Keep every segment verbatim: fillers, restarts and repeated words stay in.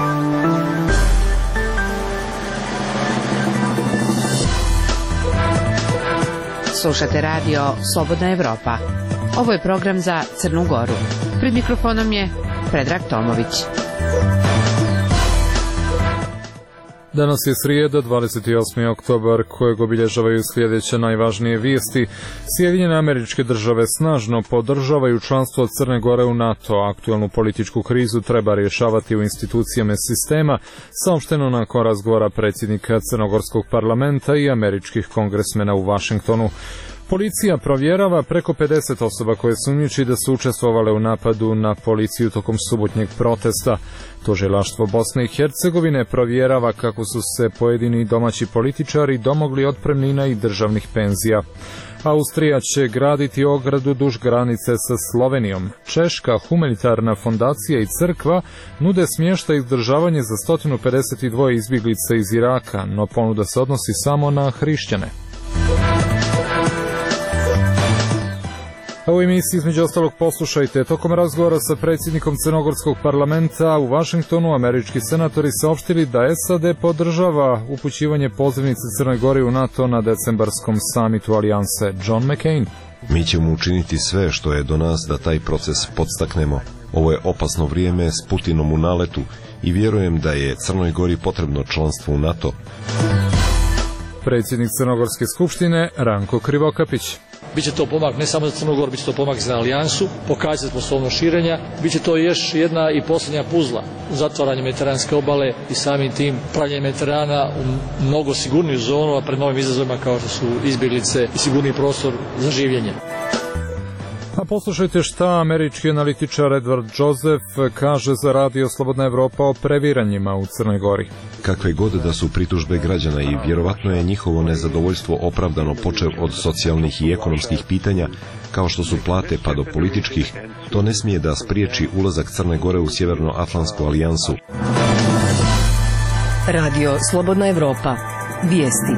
Slušate radio Slobodna Evropa. Ovo je program za Crnu Goru. Pred mikrofonom je Predrag Tomović. Danas je srijeda, dvadeset osmi oktobar, kojeg obilježavaju sljedeće najvažnije vijesti. Sjedinjene Američke Države snažno podržavaju članstvo Crne Gore u NATO. Aktualnu političku krizu treba rješavati u institucijama sistema, saopšteno nakon razgovora predsjednika Crnogorskog parlamenta i američkih kongresmena u Vašingtonu. Policija provjerava preko pedeset osoba koje sumnjiči da su učestvovale u napadu na policiju tokom subotnjeg protesta. Tužilaštvo Bosne i Hercegovine provjerava kako su se pojedini domaći političari domogli otpremnina i državnih penzija. Austrija će graditi ogradu duž granice sa Slovenijom. Češka humanitarna fondacija i crkva nude smještaj i izdržavanje za sto pedeset dva izbjeglica iz Iraka, no ponuda se odnosi samo na hrišćane. A u emisiji između ostalog poslušajte, tokom razgovora sa predsjednikom Crnogorskog parlamenta u Vašingtonu, američki senatori saopštili da S A D podržava upućivanje pozivnice Crnoj Gori u NATO na decembarskom samitu alijanse. John McCain. Mi ćemo učiniti sve što je do nas da taj proces podstaknemo. Ovo je opasno vrijeme s Putinom u naletu i vjerujem da je Crnoj Gori potrebno članstvo u NATO. Predsjednik Crnogorske skupštine Ranko Krivokapić. Biće to pomak ne samo za Crnu Goru, biće to pomak za alijansu, pokazati sposobnost širenja, biće to još jedna i posljednja puzla u zatvaranju mediteranske obale i samim tim pravljenje Mediterana u mnogo sigurniju zonu, a pred novim izazovima kao što su izbjeglice i sigurniji prostor za življenje. A poslušajte šta američki analitičar Edward Joseph kaže za radio Slobodna Evropa o previranjima u Crnoj Gori. Kakve god da su pritužbe građana i vjerovatno je njihovo nezadovoljstvo opravdano počev od socijalnih i ekonomskih pitanja, kao što su plate pa do političkih, to ne smije da spriječi ulazak Crne Gore u Sjevernoatlantsku alijansu. Radio Slobodna Evropa. Vijesti.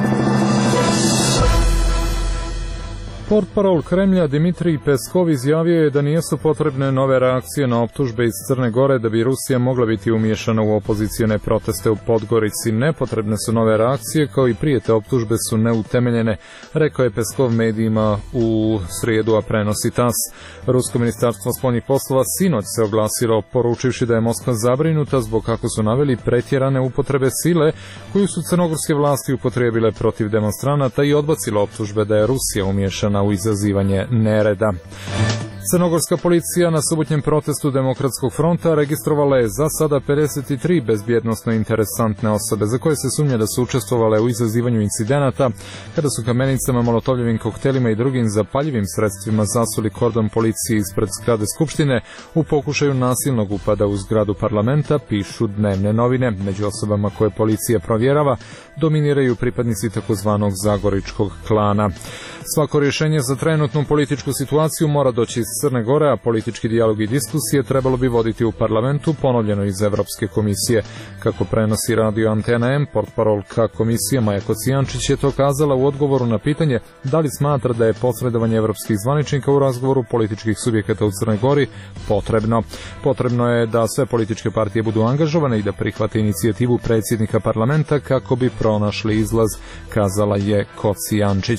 Portparol Kremlja Dimitrij Peskov izjavio je da nisu potrebne nove reakcije na optužbe iz Crne Gore da bi Rusija mogla biti umiješana u opozicione proteste u Podgorici. Nepotrebne su nove reakcije, kao i prije te optužbe su neutemeljene, rekao je Peskov medijima u srijedu, a prenosi tas. Rusko ministarstvo spoljnih poslova sinoć se oglasilo, poručivši da je Moskva zabrinuta zbog, kako su naveli, pretjerane upotrebe sile koju su crnogorske vlasti upotrijebile protiv demonstranata i odbacilo optužbe da je Rusija umiješana u izazivanje nereda. Crnogorska policija na subotnjem protestu Demokratskog fronta registrovala je za sada pedeset tri bezbjednosno interesantne osobe za koje se sumnja da su učestvovale u izazivanju incidenata kada su kamenicama, molotovljevim koktelima i drugim zapaljivim sredstvima zasuli kordon policije ispred zgrade Skupštine u pokušaju nasilnog upada u zgradu parlamenta, pišu dnevne novine. Među osobama koje policija provjerava dominiraju pripadnici takozvanog Zagoričkog klana. Svako rješenje za trenutnu političku situaciju mora doći iz Crne Gore, a politički dijalog i diskusije trebalo bi voditi u parlamentu, ponovljeno iz Evropske komisije. Kako prenosi radio Antena M, portparolka komisije Maja Kocijančić je to kazala u odgovoru na pitanje da li smatra da je posredovanje evropskih zvaničnika u razgovoru političkih subjekata u Crnoj Gori potrebno. Potrebno je da sve političke partije budu angažovane i da prihvate inicijativu predsjednika parlamenta kako bi pronašli izlaz, kazala je Kocijančić.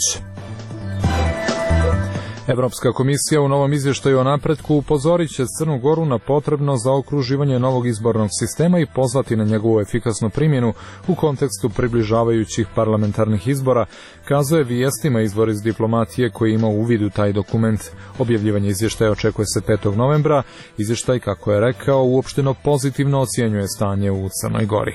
Evropska komisija u novom izvještaju o napretku upozorit će Crnu Goru na potrebno zaokruživanje novog izbornog sistema i pozvati na njegovu efikasnu primjenu u kontekstu približavajućih parlamentarnih izbora, kazuje vijestima izvor iz diplomatije koji ima uvid u taj dokument. Objavljivanje izvještaja očekuje se petog novembra. Izvještaj, kako je rekao, uopšteno pozitivno ocjenjuje stanje u Crnoj Gori.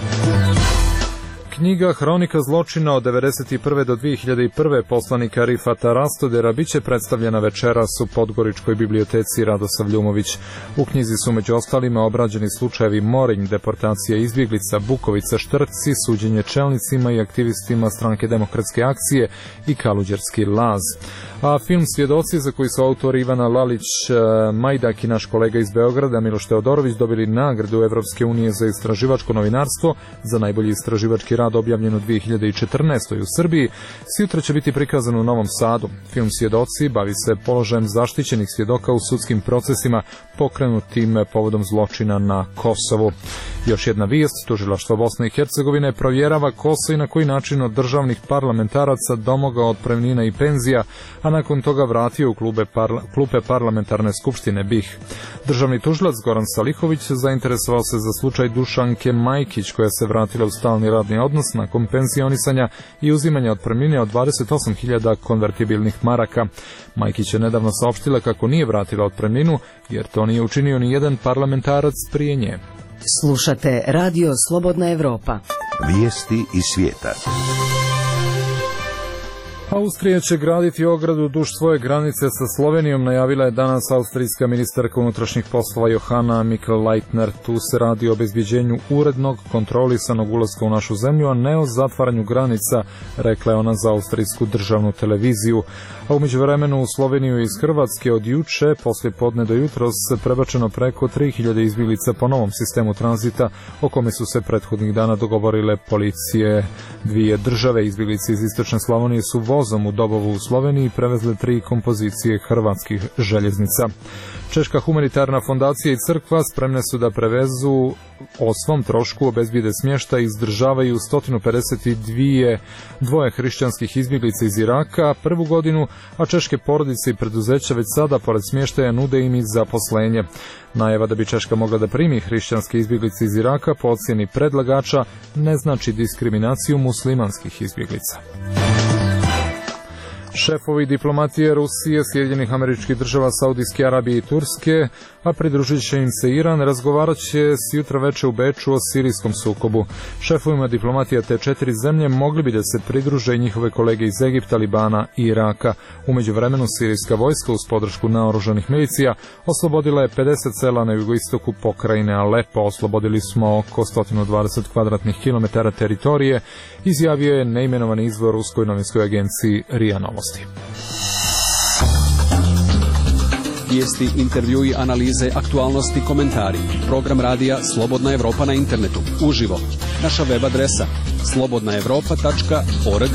Knjiga Hronika zločina od devedeset prve do dvije hiljade prve poslanika Rifata Rastodera biće predstavljena večeras u Podgoričkoj biblioteci Radosav Ljumović. U knjizi su među ostalima obrađeni slučajevi Morinj, deportacija izbjeglica, Bukovica, Štrci, suđenje čelnicima i aktivistima Stranke demokratske akcije i Kaluđerski laz. A film Svjedoci, za koji su autori Ivana Lalić, Majdak i naš kolega iz Beograda Miloš Teodorović dobili nagradu Evropske unije za istraživačko novinarstvo za najbolji istraživački rad rad objavljen u dvije hiljade četrnaestoj u Srbiji, sjutra će biti prikazan u Novom Sadu. Film Svjedoci bavi se položajem zaštićenih svjedoka u sudskim procesima pokrenutim povodom zločina na Kosovu. Još jedna vijest, tužilaštvo Bosne i Hercegovine provjerava ko se i na koji način od državnih parlamentaraca domogao otpremnina i penzija, a nakon toga vratio u klube parla, klupe parlamentarne skupštine B i H. Državni tužilac Goran Salihović zainteresovao se za slučaj Dušanke Majkić, koja se vratila u stalni radni odnos nakon penzionisanja i uzimanja otpremnine od dvadeset osam hiljada konvertibilnih maraka. Majkić je nedavno saopštila kako nije vratila otpremninu, jer to nije učinio ni jedan parlamentarac prije nje. Slušate Radio Slobodna Evropa. Vijesti iz svijeta. Austrija će graditi ogradu duž svoje granice sa Slovenijom, najavila je danas austrijska ministarka unutrašnjih poslova Johanna Mikl-Leitner. Tu se radi o obezbeđenju urednog, kontrolisanog ulaska u našu zemlju, a ne o zatvaranju granica, rekla je ona za austrijsku državnu televiziju. A u međuvremenu u Sloveniju iz Hrvatske od juče, poslije podne do jutros, prebačeno preko tri hiljade izbjeglica po novom sistemu tranzita, o kome su se prethodnih dana dogovorile policije dvije države. Izbjeglice iz istočne Slavonije su vozom u Dobovu u Sloveniji prevezle tri kompozicije hrvatskih željeznica. Češka humanitarna fondacija i crkva spremne su da prevezu o svom trošku obezbijede smještaj i izdržavaju sto pedeset dva dvoje hrišćanskih izbjeglica iz Iraka prvu godinu, a češke porodice i preduzeća već sada pored smještaja nude im i zaposlenje. Najava da bi Češka mogla da primi hrišćanske izbjeglice iz Iraka po ocjeni predlagača ne znači diskriminaciju muslimanskih izbjeglica. Šefovi diplomatije Rusije, Sjedinjenih Američkih Država, Saudijske Arabije i Turske, a pridružit će im se Iran, razgovarat će sjutra veče u Beču o sirijskom sukobu. Šefovima diplomatija te četiri zemlje mogli bi da se pridruže i njihove kolege iz Egipta, Libana i Iraka. U međuvremenu sirijska vojska uz podršku naoružanih milicija oslobodila je pedeset sela na jugoistoku pokrajine Alepo. Oslobodili smo oko sto dvadeset kvadratnih kilometara teritorije, izjavio je neimenovani izvor ruskoj novinskoj agenciji RIA Novosti. Vijesti, intervjui, analize, aktualnosti, komentari. Program radija Slobodna Evropa na internetu. Uživo. Naša web adresa slobodna evropa tačka org.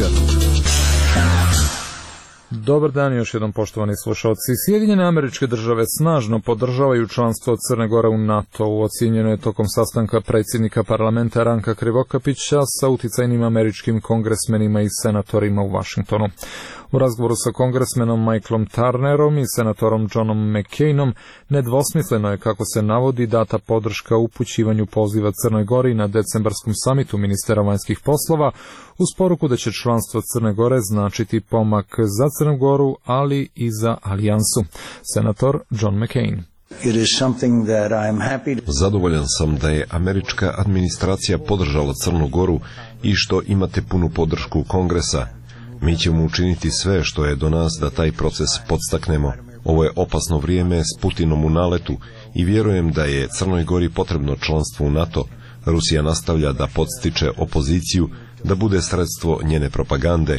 Dobar dan još jednom, poštovani slušalci. Sjedinjene Američke Države snažno podržavaju članstvo Crne Gore u NATO-u. Ocijenjeno je tokom sastanka predsjednika parlamenta Ranka Krivokapića sa uticajnim američkim kongresmenima i senatorima u Vašingtonu. U razgovoru sa kongresmenom Michaelom Turnerom i senatorom Johnom McCainom nedvosmisleno je, kako se navodi, data podrška upućivanju poziva Crnoj Gori na decembarskom samitu ministara vanjskih poslova, uz poruku da će članstvo Crne Gore značiti pomak za Crnu Goru, ali i za alijansu. Senator John McCain. Zadovoljan sam da je američka administracija podržala Crnu Goru i što imate punu podršku Kongresa. Mi ćemo učiniti sve što je do nas da taj proces podstaknemo. Ovo je opasno vrijeme s Putinom u naletu i vjerujem da je Crnoj Gori potrebno članstvo u NATO. Rusija nastavlja da podstiče opoziciju, da bude sredstvo njene propagande.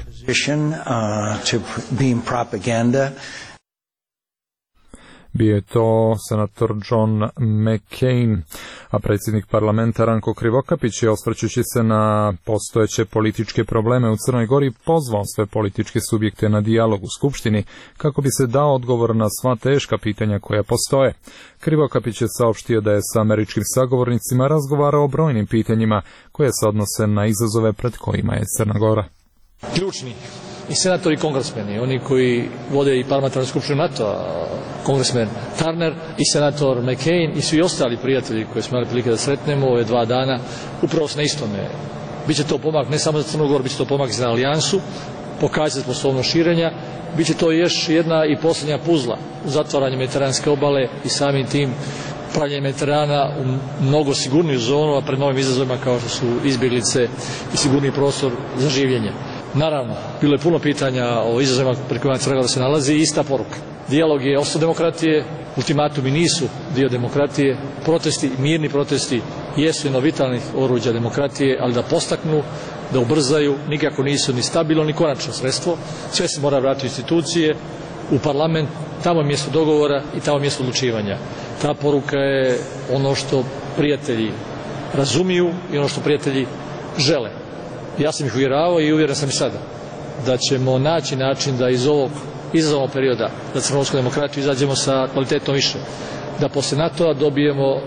Bio je to senator John McCain, a predsjednik parlamenta Ranko Krivokapić je, osvrćući se na postojeće političke probleme u Crnoj Gori, pozvao sve političke subjekte na dijalog u Skupštini kako bi se dao odgovor na sva teška pitanja koja postoje. Krivokapić je saopštio da je sa američkim sagovornicima razgovarao o brojnim pitanjima koje se odnose na izazove pred kojima je Crna Gora. Ključni i senatori i kongresmeni, oni koji vode i parlamentarnu skupštinu NATO-a, kongresmen Turner i senator McCain i svi ostali prijatelji koji smo imali prilike da sretnemo ove dva dana, upravo se na istome. Biće to pomak ne samo za Crnu Goru, biće to pomak za alijansu, pokazati sposobnost širenja, biće to još jedna i posljednja puzla u zatvaranju mediteranske obale i samim tim pravljenje Mediterana u mnogo sigurniju zonu, a pred novim izazovima kao što su izbjeglice i sigurniji prostor za življenje. Naravno, bilo je puno pitanja o izazovima pred kojima Crna Gora se nalazi i ista poruka. Dijalog je osnov demokratije, ultimatumi nisu dio demokratije, protesti, mirni protesti jesu jedno vitalnih oruđa demokratije, ali da postaknu, da ubrzaju, nikako nisu ni stabilno ni konačno sredstvo. Sve se mora vratiti u institucije, u parlament, tamo je mjesto dogovora i tamo je mjesto odlučivanja. Ta poruka je ono što prijatelji razumiju i ono što prijatelji žele. Ja sam ih uvjeravao i uvjeren sam i sada da ćemo naći način da iz ovog izazovnog perioda za crnogorsku demokratiju izađemo sa kvalitetom više. Da posle NATO-a dobijemo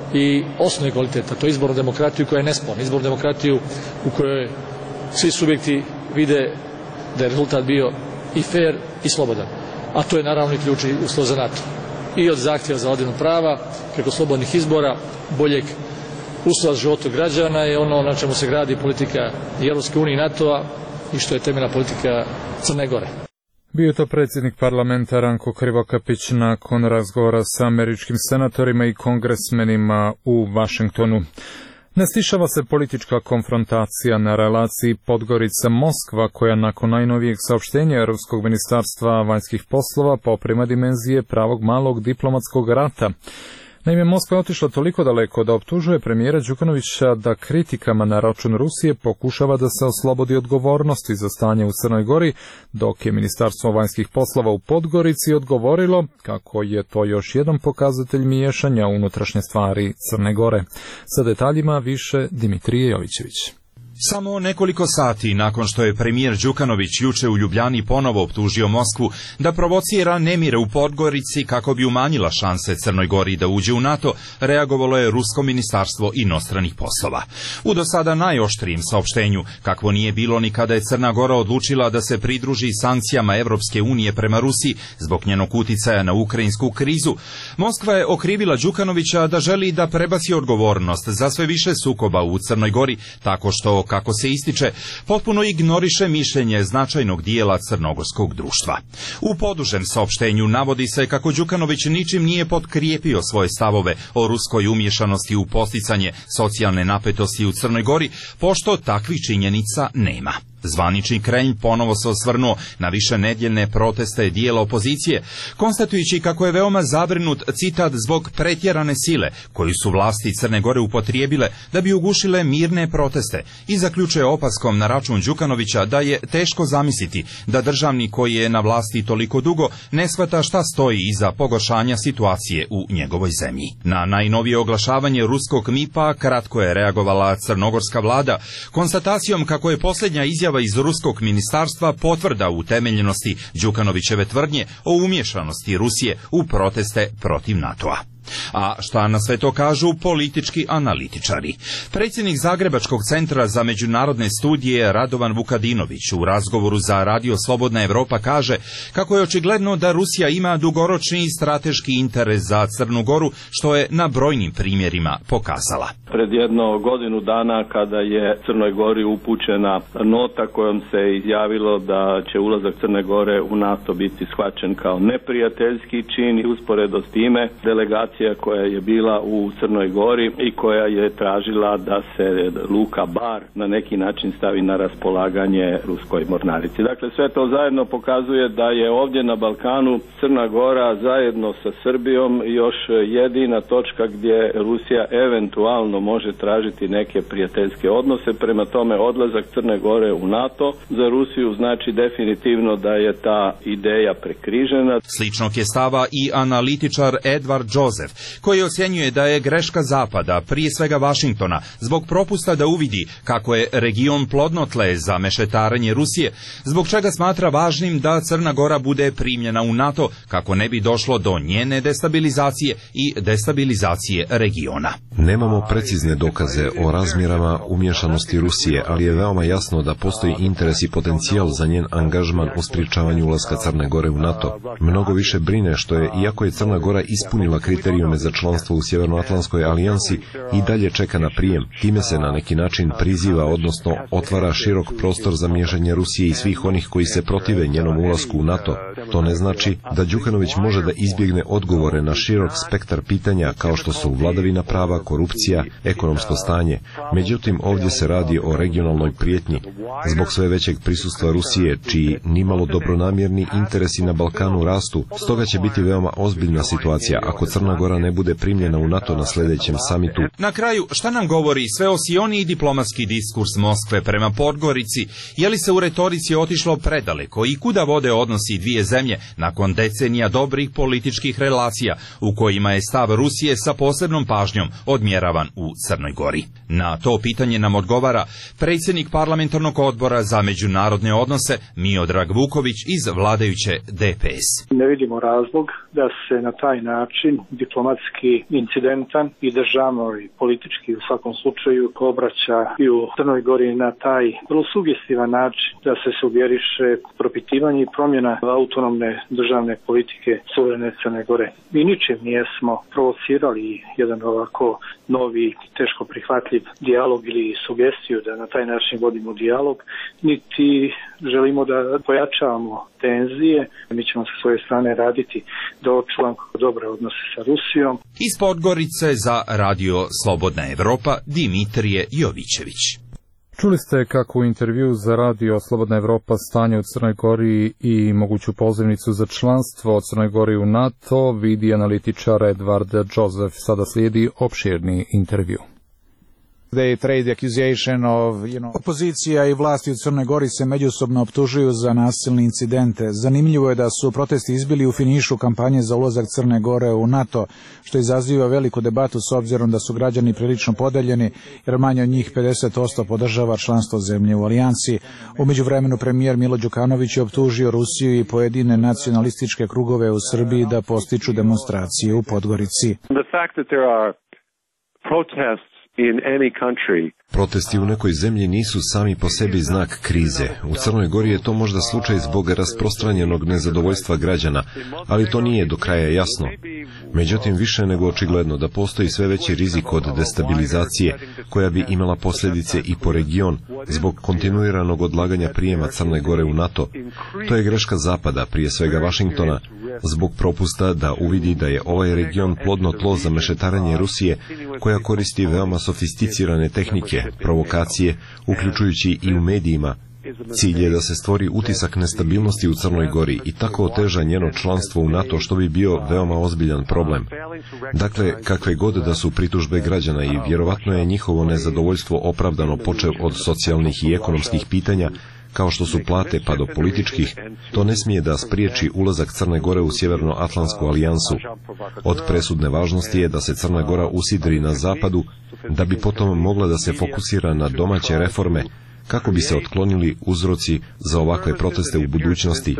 i osnovni kvalitet, a to je izbornu demokratiju koja je nesporna, izbornu demokratiju u kojoj svi subjekti vide da je rezultat bio i fair i slobodan. A to je naravno i ključni uslov za NATO. I od zahtjeva za vladavinu prava, preko slobodnih izbora, boljeg uslova za života građana je ono na čemu se gradi politika i Europske unije i NATO-a i što je temeljna politika Crne Gore. Bio je to predsjednik parlamenta Ranko Krivokapić nakon razgovora sa američkim senatorima i kongresmenima u Vašingtonu. Ne stišava se politička konfrontacija na relaciji Podgorica-Moskva, koja nakon najnovijeg saopštenja Europskog ministarstva vanjskih poslova poprima dimenzije pravog malog diplomatskog rata. Naime, Moskva je otišla toliko daleko da optužuje premijera Đukanovića da kritikama na račun Rusije pokušava da se oslobodi odgovornosti za stanje u Crnoj Gori, dok je Ministarstvo vanjskih poslova u Podgorici odgovorilo kako je to još jedan pokazatelj miješanja u unutrašnje stvari Crne Gore. Sa detaljima više Dimitrije Jovićević. Samo nekoliko sati nakon što je premijer Đukanović juče u Ljubljani ponovo optužio Moskvu da provocira nemire u Podgorici kako bi umanjila šanse Crnoj Gori da uđe u NATO, reagovalo je Rusko ministarstvo inostranih poslova. U do sada najoštrijem saopštenju, kakvo nije bilo ni kada je Crna Gora odlučila da se pridruži sankcijama Evropske unije prema Rusiji zbog njenog uticaja na ukrajinsku krizu, Moskva je okrivila Đukanovića da želi da prebaci odgovornost za sve više sukoba u Crnoj Gori, tako što, kako se ističe, potpuno ignoriše mišljenje značajnog dijela crnogorskog društva. U podužem saopštenju navodi se kako Đukanović ničim nije potkrijepio svoje stavove o ruskoj umješanosti u posticanje socijalne napetosti u Crnoj Gori, pošto takvih činjenica nema. Zvanični Kremlj ponovo se osvrnuo na višenedjeljne proteste dijela opozicije, konstatujući kako je veoma zabrinut, citat, zbog pretjerane sile koju su vlasti Crne Gore upotrijebile da bi ugušile mirne proteste, i zaključuje opaskom na račun Đukanovića da je teško zamisliti da državnik koji je na vlasti toliko dugo ne shvata šta stoji iza pogoršanja situacije u njegovoj zemlji. Na najnovije oglašavanje ruskog M I P-a kratko je reagovala crnogorska vlada konstatacijom kako je posljednja izjava iz ruskog ministarstva potvrda utemeljenosti Đukanovićeve tvrdnje o umješanosti Rusije u proteste protiv NATO-a. A šta na sve to kažu politički analitičari? Predsjednik Zagrebačkog centra za međunarodne studije Radovan Vukadinović u razgovoru za Radio Slobodna Evropa kaže kako je očigledno da Rusija ima dugoročni strateški interes za Crnu Goru, što je na brojnim primjerima pokazala. Pred jedno godinu dana, kada je Crnoj Gori upućena nota kojom se izjavilo da će ulazak Crne Gore u NATO biti shvaćen kao neprijateljski čin, i usporedo s time delegacija koja je bila u Crnoj Gori i koja je tražila da se luka Bar na neki način stavi na raspolaganje ruskoj mornarici. Dakle, sve to zajedno pokazuje da je ovdje na Balkanu Crna Gora zajedno sa Srbijom još jedina točka gdje Rusija eventualno može tražiti neke prijateljske odnose. Prema tome, odlazak Crne Gore u NATO za Rusiju znači definitivno da je ta ideja prekrižena. Sličnog je stava i analitičar Edward Joseph, koji ocjenjuje da je greška Zapada, prije svega Vašingtona, zbog propusta da uvidi kako je region plodno tle za mešetarenje Rusije, zbog čega smatra važnim da Crna Gora bude primljena u NATO kako ne bi došlo do njene destabilizacije i destabilizacije regiona. Nemamo precizne dokaze o razmjerama umješanosti Rusije, ali je veoma jasno da postoji interes i potencijal za njen angažman u sprječavanju ulaska Crne Gore u NATO. Mnogo više brine što je, iako je Crna Gora ispunila kriterijume za članstvo u Sjevernoatlantskoj alijansi, i dalje čeka na prijem. Time se na neki način priziva, odnosno otvara širok prostor za miješanje Rusije i svih onih koji se protive njenom ulasku u NATO. To ne znači da Đukanović može da izbjegne odgovore na širok spektar pitanja kao što su vladavina prava, korupcija, ekonomsko stanje. Međutim, ovdje se radi o regionalnoj prijetnji. Zbog sve većeg prisustva Rusije, čiji nimalo dobronamjerni interesi na Balkanu rastu, stoga će biti veoma ozbiljna situacija ako Crna Gora ne ne bude primljena u NATO na sljedećem samitu. Na kraju, šta nam govori sve osioniji diplomatski diskurs Moskve prema Podgorici? Je li se u retorici otišlo predaleko i kuda vode odnosi dvije zemlje nakon decenija dobrih političkih relacija u kojima je stav Rusije sa posebnom pažnjom odmjeravan u Crnoj Gori? Na to pitanje nam odgovara predsjednik parlamentarnog odbora za međunarodne odnose Miodrag Vuković iz vladajuće D P S. Ne vidimo razlog da se na taj način diplomatski incidentan i državno i politički u svakom slučaju obraća i u Crnoj Gori na taj vrlo sugestivan način da se sugeriše propitivanje i promjena autonomne državne politike suverene Crne Gore. Mi ničim nijesmo provocirali jedan ovako novi, teško prihvatljiv dijalog ili sugestiju da na taj način vodimo dijalog, niti želimo da pojačavamo tenzije. Mi ćemo sa svoje strane raditi da očuvamo dobre odnose sa Rusijom. Iz Podgorice za Radio Slobodna Evropa Dimitrije Jovićević. Čuli ste kako u intervju za Radio Slobodna Evropa stanje u Crnoj Gori i moguću pozivnicu za članstvo od Crnoj Gori u NATO vidi analitičar Edward Joseph. Sada slijedi opširni intervju. Opozicija i vlasti u Crnoj Gori se međusobno optužuju za nasilne incidente. Zanimljivo je da su protesti izbili u finišu kampanje za ulazak Crne Gore u NATO, što izaziva veliku debatu s obzirom da su građani prilično podeljeni, jer manje od njih pedeset posto podržava članstvo zemlje u alijansi. U međuvremenu premijer Milo Đukanović je optužio Rusiju i pojedine nacionalističke krugove u Srbiji da postiču demonstracije u Podgorici. In any country. Protesti u nekoj zemlji nisu sami po sebi znak krize. U Crnoj Gori je to možda slučaj zbog rasprostranjenog nezadovoljstva građana, ali to nije do kraja jasno. Međutim, više nego očigledno da postoji sve veći rizik od destabilizacije, koja bi imala posljedice i po region, zbog kontinuiranog odlaganja prijema Crne Gore u NATO. To je greška Zapada, prije svega Vašingtona, zbog propusta da uvidi da je ovaj region plodno tlo za mešetarenje Rusije, koja koristi veoma sofisticirane tehnike, provokacije, uključujući i u medijima. Cilj je da se stvori utisak nestabilnosti u Crnoj Gori i tako oteža njeno članstvo u NATO, što bi bio veoma ozbiljan problem. Dakle, kakve god da su pritužbe građana i vjerovatno je njihovo nezadovoljstvo opravdano počev od socijalnih i ekonomskih pitanja, kao što su plate pa do političkih, to ne smije da spriječi ulazak Crne Gore u Sjevernoatlantsku alijansu. Od presudne važnosti je da se Crna Gora usidri na zapadu, da bi potom mogla da se fokusira na domaće reforme, kako bi se otklonili uzroci za ovakve proteste u budućnosti.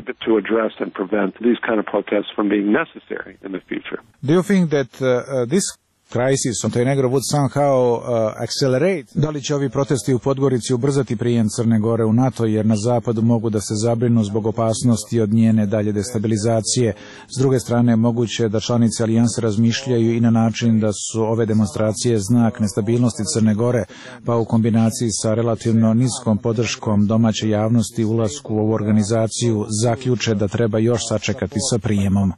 Do you think that uh, this crisis on Montenegro would somehow uh, accelerate? Da li će ovi protesti u Podgorici ubrzati prijem Crne Gore u NATO, jer na zapadu mogu da se zabrinu zbog opasnosti od njene dalje destabilizacije. S druge strane, moguće je da članice alijanse razmišljaju i na način da su ove demonstracije znak nestabilnosti Crne Gore, pa u kombinaciji sa relativno niskom podrškom domaće javnosti ulasku u ovu organizaciju zaključe da treba još sačekati sa prijemom.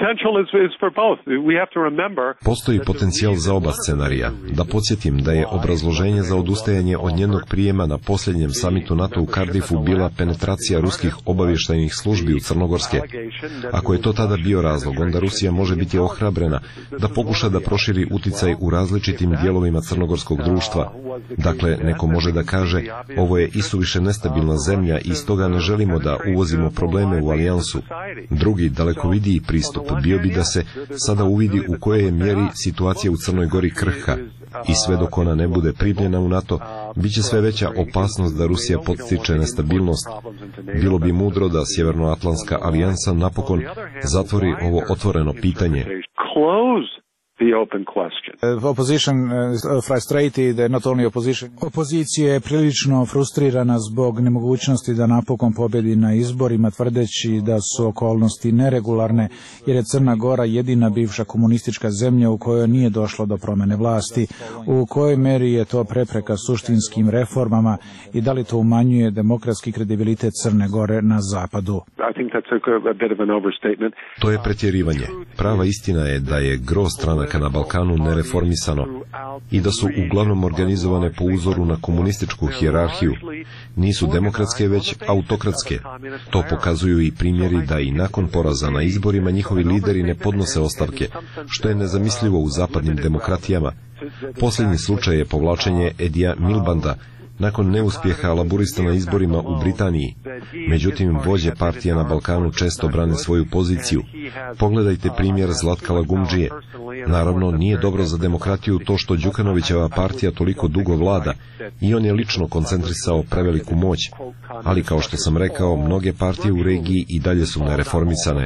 Postoji potencijal za oba scenarija. Da podsjetim da je obrazloženje za odustajanje od njenog prijema na posljednjem samitu NATO u Cardiffu bila penetracija ruskih obavještajnih službi u Crnogorske. Ako je to tada bio razlog, onda Rusija može biti ohrabrena da pokuša da proširi uticaj u različitim dijelovima crnogorskog društva. Dakle, neko može da kaže, ovo je isuviše nestabilna zemlja i stoga ne želimo da uvozimo probleme u alijansu. Drugi, dalekovidiji pristup bio bi da se sada uvidi u kojoj je mjeri situacija u Crnoj Gori krhka i sve dok ona ne bude primljena u NATO, bit će sve veća opasnost da Rusija podstiče nestabilnost. Bilo bi mudro da Sjevernoatlantska alijansa napokon zatvori ovo otvoreno pitanje. The open question. Uh, opposition uh, frustrated, not only opposition. Opozicija je prilično frustrirana zbog nemogućnosti da napokon pobjedi na izborima, tvrdeći da su okolnosti neregularne, jer je Crna Gora jedina bivša komunistička zemlja u kojoj nije došlo do promjene vlasti. U kojoj meri je to prepreka suštinskim reformama i da li to umanjuje demokratski kredibilitet Crne Gore na zapadu? I think that's a, a bit of an overstatement. To je pretjerivanje. Prava istina je da je gro stranaka stranaka na Balkanu nereformisano i da su uglavnom organizovane po uzoru na komunističku hijerarhiju, nisu demokratske već autokratske. To pokazuju i primjeri da i nakon poraza na izborima njihovi lideri ne podnose ostavke, što je nezamislivo u zapadnim demokratijama. Posljednji slučaj je povlačenje Edija Milbanda nakon neuspjeha laburista na izborima u Britaniji. Međutim, vođe partija na Balkanu često brane svoju poziciju. Pogledajte primjer Zlatka Lagumdžije. Naravno, nije dobro za demokratiju to što Đukanovićeva partija toliko dugo vlada i on je lično koncentrisao preveliku moć. Ali kao što sam rekao, mnoge partije u regiji i dalje su nereformisane.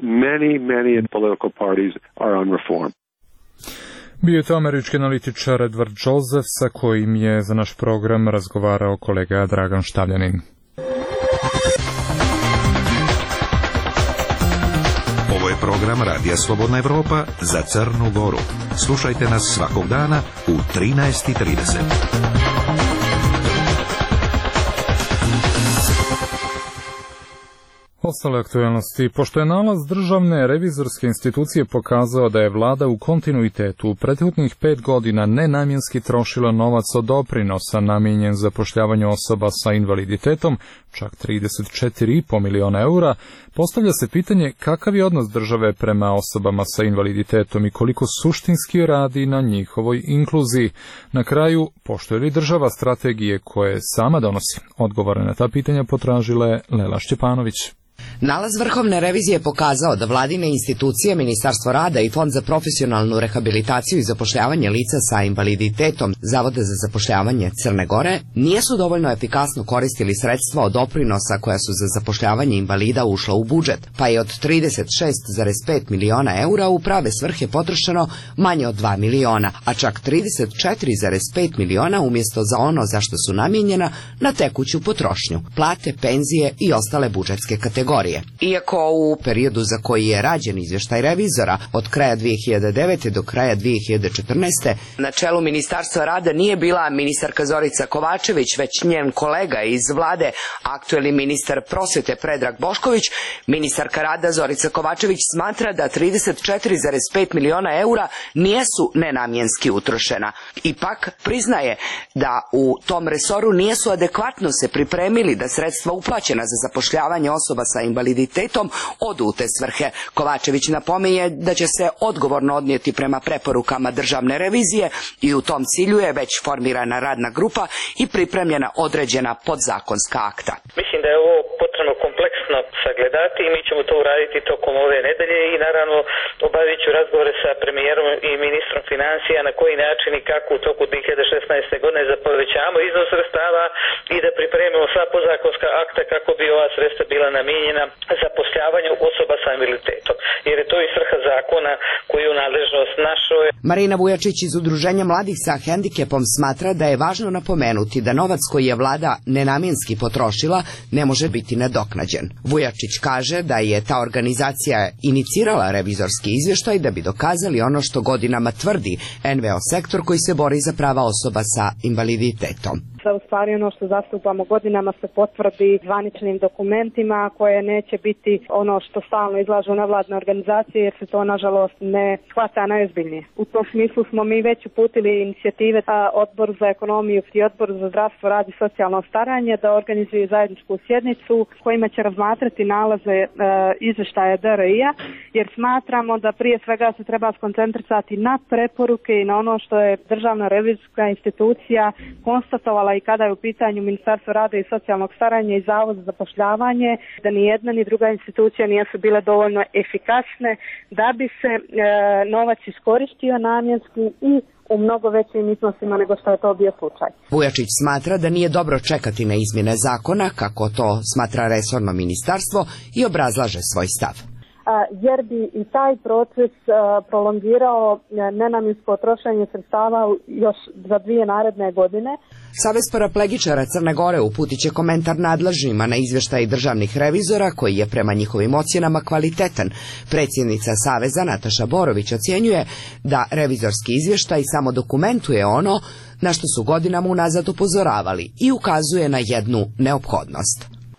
Bio je to američki analitičar Edward Joseph, sa kojim je za naš program razgovarao kolega Dragan Štavljanin. Ovo je program Radija Slobodna Evropa za Crnu Goru. Slušajte nas svakog dana u trinaest i trideset. Ostale aktualnosti. Pošto je nalaz Državne revizorske institucije pokazao da je vlada u kontinuitetu u prethodnih pet godina nenamjenski trošila novac od doprinosa namijenjen zapošljavanju osoba sa invaliditetom, čak trideset četiri i po miliona eura, postavlja se pitanje kakav je odnos države prema osobama sa invaliditetom i koliko suštinski radi na njihovoj inkluziji. Na kraju, poštuje li država strategije koje sama donosi? Odgovore na ta pitanja potražila je Lela Šćepanović. Nalaz Vrhovne revizije je pokazao da vladine institucije, Ministarstvo rada i Fond za profesionalnu rehabilitaciju i zapošljavanje lica sa invaliditetom Zavoda za zapošljavanje Crne Gore nijesu dovoljno efikasno koristili sredstva od doprinosa koja su za zapošljavanje invalida ušla u budžet, pa je od trideset šest zarez pet miliona eura u prave svrhe potrošeno manje od dva miliona, a čak trideset četiri zarez pet miliona umjesto za ono za što su namijenjena na tekuću potrošnju, plate, penzije i ostale budžetske kategorije. Iako u periodu za koji je rađen izvještaj revizora od kraja dvije hiljade devete. do kraja dvije hiljade četrnaeste. na čelu Ministarstva rada nije bila ministarka Zorica Kovačević, već njen kolega iz vlade, aktuelni ministar prosvjete Predrag Bošković, ministarka rada Zorica Kovačević smatra da trideset četiri zarez pet miliona eura nijesu nenamjenski utrošena. Ipak priznaje da u tom resoru nijesu adekvatno se pripremili da sredstva uplaćena za zapošljavanje osoba sa invaliditetom odu u te svrhe. Kovačević napominje da će se odgovorno odnijeti prema preporukama državne revizije i u tom cilju je već formirana radna grupa i pripremljena određena podzakonska akta. Mislim da je ovo potrebno kompleksno sagledati i mi ćemo to uraditi tokom ove nedelje i naravno obavit ću razgovore sa premijerom i ministrom financija na koji način i kako u toku dvije hiljade šesnaeste. godine da povećamo iznos sredstava i da pripremimo sva podzakonska akta kako bi ova sredstva bila namijenjena zapošljavanju osoba sa invaliditetom, jer je to i svrha zakona koji je u nadležnost našoj. Marina Vujačić iz Udruženja mladih sa hendikepom smatra da je važno napomenuti da novac koji je vlada nenamjenski potrošila ne može biti nadoknađen. Vujačić kaže da je ta organizacija inicirala revizorski izvještaj da bi dokazali ono što godinama tvrdi en ve o sektor koji se bori za prava osoba sa invaliditetom. Da u stvari ono što zastupamo godinama se potvrdi zvaničnim dokumentima koje neće biti ono što stalno izlažu nevladne organizacije jer se to nažalost ne shvata najozbiljnije. U tom smislu smo mi već uputili inicijative a Odbor za ekonomiju i Odbor za zdravstvo, rad i socijalno staranje da organizuju zajedničku sjednicu kojima će razmatrati nalaze e, izvještaja de er i-a jer smatramo da prije svega se treba skoncentrisati na preporuke i na ono što je Državna revizorska institucija konstatovala i kada je u pitanju Ministarstvo rada i socijalnog staranja i Zavod za zapošljavanje, da ni jedna ni druga institucija nisu bile dovoljno efikasne da bi se e, novac iskoristio namjenski i u mnogo većim iznosima nego što je to bio slučaj. Vujačić smatra da nije dobro čekati na izmjene zakona, kako to smatra resorno ministarstvo, i obrazlaže svoj stav. Jer bi i taj proces prolongirao nenamjensko trošenje sredstava još za dvije naredne godine. Savez paraplegičara Crne Gore uputit će komentar nadležnima na izvještaj državnih revizora koji je prema njihovim ocjenama kvalitetan. Predsjednica Saveza Nataša Borović ocjenjuje da revizorski izvještaj samo dokumentuje ono na što su godinama unazad upozoravali i ukazuje na jednu neophodnost.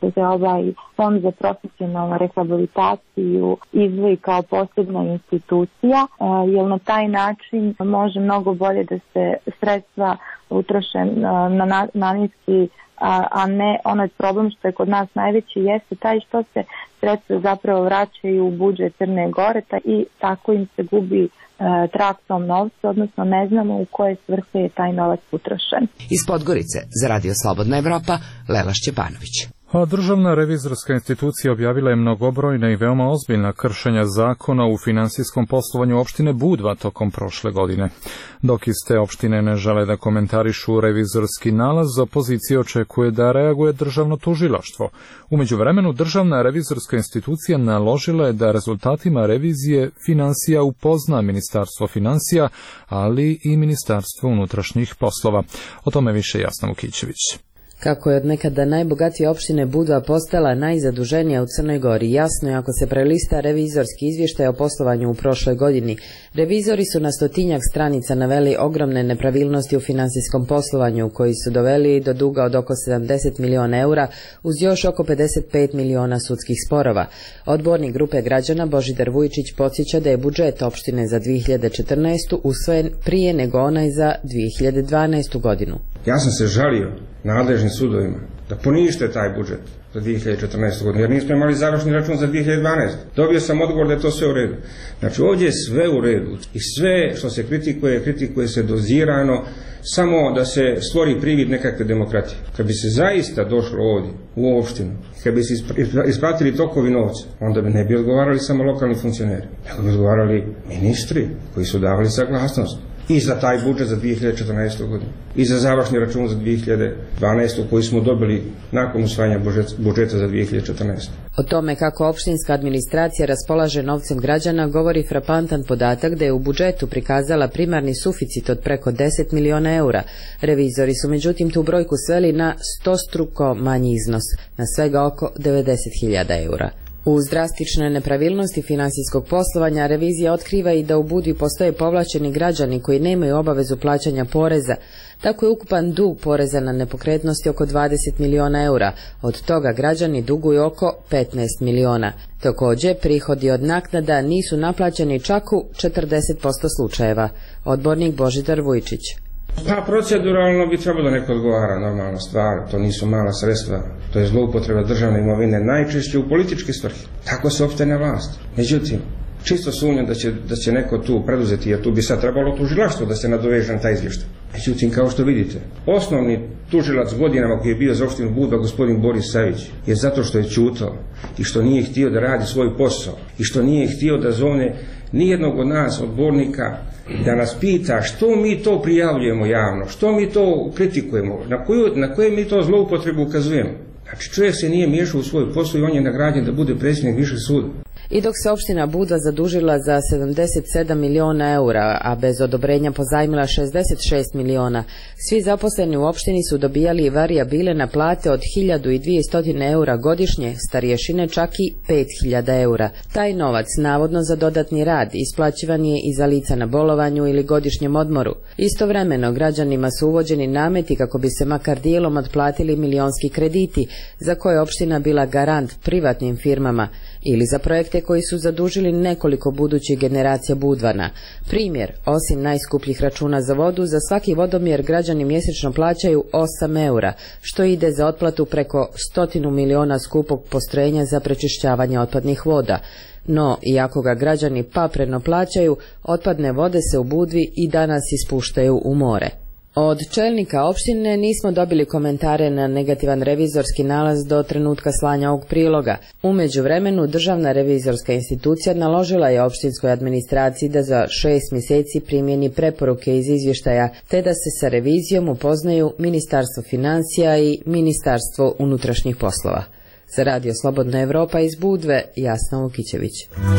da se ovaj fond za profesionalnu rehabilitaciju izdvoji kao posebna institucija, jer na taj način može mnogo bolje da se sredstva utroše na namjenski, a, a ne onaj problem što je kod nas najveći jeste taj što se sredstva zapravo vraćaju u budžet Crne Gore i tako im se gubi trag tom novcu, odnosno ne znamo u koje svrhe je taj novac utrošen. Iz Podgorice za Radio Slobodna Evropa, Lela Šćepanović. A Državna revizorska institucija objavila je mnogobrojna i veoma ozbiljna kršenja zakona u finansijskom poslovanju opštine Budva tokom prošle godine. Dok iste opštine ne žele da komentarišu revizorski nalaz, opozicija očekuje da reaguje državno tužilaštvo. U međuvremenu Državna revizorska institucija naložila je da rezultatima revizije finansija upozna Ministarstvo finansija, ali i Ministarstvo unutrašnjih poslova. O tome više Jasna Vukićević. Kako je od nekada najbogatije opštine Budva postala najzaduženija u Crnoj Gori, jasno je ako se prelista revizorski izvještaj o poslovanju u prošloj godini. Revizori su na stotinjak stranica naveli ogromne nepravilnosti u finansijskom poslovanju, koji su doveli do duga od oko sedamdeset miliona eura, uz još oko pedeset pet miliona sudskih sporova. Odbornik grupe građana Božidar Vujčić podsjeća da je budžet opštine za dvije hiljade četrnaestu. usvojen prije nego onaj za dvije hiljade dvanaestu. godinu. Ja sam se žalio nadležnim sudovima da ponište taj budžet za dvije hiljade četrnaestu. godinu, jer nismo imali završni račun za dvije hiljade dvanaestu. Dobio sam odgovor da je to sve u redu. Znači ovdje je sve u redu i sve što se kritikuje, kritikuje se dozirano, samo da se stvori privid nekakve demokratije. Kad bi se zaista došlo ovdje u opštinu, kad bi se ispratili tokovi novca, onda bi ne bi odgovarali samo lokalni funkcioneri, nego bi odgovarali ministri koji su davali saglasnost i za taj budžet za dvije hiljade četrnaestu. godinu i za završni račun za dvije hiljade dvanaestu. koji smo dobili nakon usvajanja budžeta za dvije hiljade četrnaestu. O tome kako opštinska administracija raspolaže novcem građana govori frapantan podatak da je u budžetu prikazala primarni suficit od preko deset miliona eura. Revizori su međutim tu brojku sveli na stostruko manji iznos, na svega oko devedeset hiljada eura. Uz drastične nepravilnosti finansijskog poslovanja, revizija otkriva i da u Budvi postoje povlačeni građani koji nemaju obavezu plaćanja poreza. Tako je ukupan dug poreza na nepokretnosti oko dvadeset miliona eura, od toga građani duguju oko petnaest miliona. Također, prihodi od naknada nisu naplaćeni čak u četrdeset posto slučajeva. Odbornik Božidar Vujčić. Pa proceduralno bi trebalo da neko odgovara, normalna stvar, to nisu mala sredstva, to je zloupotreba državne imovine najčešće u političke svrhe. Tako se opstaje vlast. Međutim, čisto sumnjam da će, da će neko tu preduzeti, jer tu bi sad trebalo tužilaštvo da se nadoveže na taj izvještaj. Međutim, kao što vidite, osnovni tužilac godinama koji je bio za opštinu Budva, gospodin Boris Savić, je zato što je ćutao i što nije htio da radi svoj posao i što nije htio da zovne nijednog od nas, odbornika, da nas pita što mi to prijavljujemo javno, što mi to kritikujemo, na koju, na koje mi to zloupotrebu ukazujemo. Znači, čovjek se nije miješao u svoj posao i on je nagrađen da bude predsjednik višeg suda. I dok se opština Budva zadužila za sedamdeset sedam miliona eura, a bez odobrenja pozajmila šezdeset šest miliona, svi zaposleni u opštini su dobijali varijabile na plate od hiljadu dvjesto eura godišnje, starješine čak i pet hiljada eura. Taj novac, navodno za dodatni rad, isplaćivan je i za lica na bolovanju ili godišnjem odmoru. Istovremeno, građanima su uvođeni nameti kako bi se makar dijelom otplatili milionski krediti, za koje je opština bila garant privatnim firmama, ili za projekte koji su zadužili nekoliko budućih generacija Budvana. Primjer, osim najskupljih računa za vodu, za svaki vodomjer građani mjesečno plaćaju osam eura, što ide za otplatu preko stotinu miliona skupog postrojenja za prečišćavanje otpadnih voda. No, iako ga građani papreno plaćaju, otpadne vode se u Budvi i danas ispuštaju u more. Od čelnika opštine nismo dobili komentare na negativan revizorski nalaz do trenutka slanja ovog priloga. U međuvremenu, Državna revizorska institucija naložila je opštinskoj administraciji da za šest mjeseci primjeni preporuke iz izvještaja, te da se sa revizijom upoznaju Ministarstvo financija i Ministarstvo unutrašnjih poslova. Za Radio Slobodna Evropa iz Budve, Jasna Vukićević.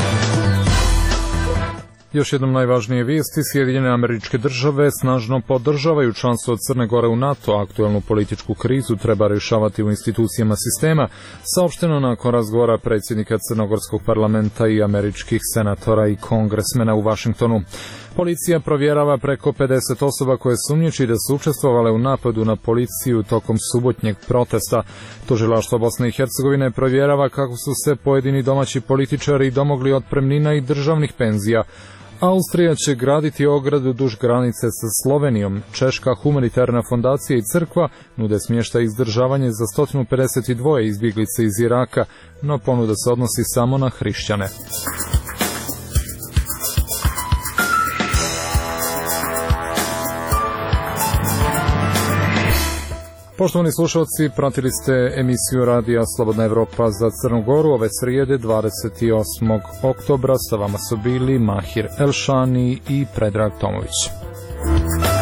Još jednom najvažnije vijesti, Sjedinjene Američke Države snažno podržavaju članstvo Crne Gore u NATO. Aktuelnu političku krizu treba rješavati u institucijama sistema, saopšteno nakon razgovora predsjednika Crnogorskog parlamenta i američkih senatora i kongresmena u Vašingtonu. Policija provjerava preko pedeset osoba koje sumnjiči da su učestvovale u napadu na policiju tokom subotnjeg protesta. Tužilaštvo Bosne i Hercegovine provjerava kako su se pojedini domaći političari domogli otpremnina i državnih penzija. Austrija će graditi ogradu duž granice sa Slovenijom. Češka humanitarna fondacija i crkva nude smještaj i izdržavanje za sto pedeset dva izbjeglice iz Iraka, no ponuda se odnosi samo na hrišćane. Poštovani slušalci, pratili ste emisiju radija Slobodna Evropa za Crnu Goru ove srijede dvadeset osmog oktobra. Sa vama su bili Mahir Elšani i Predrag Tomović.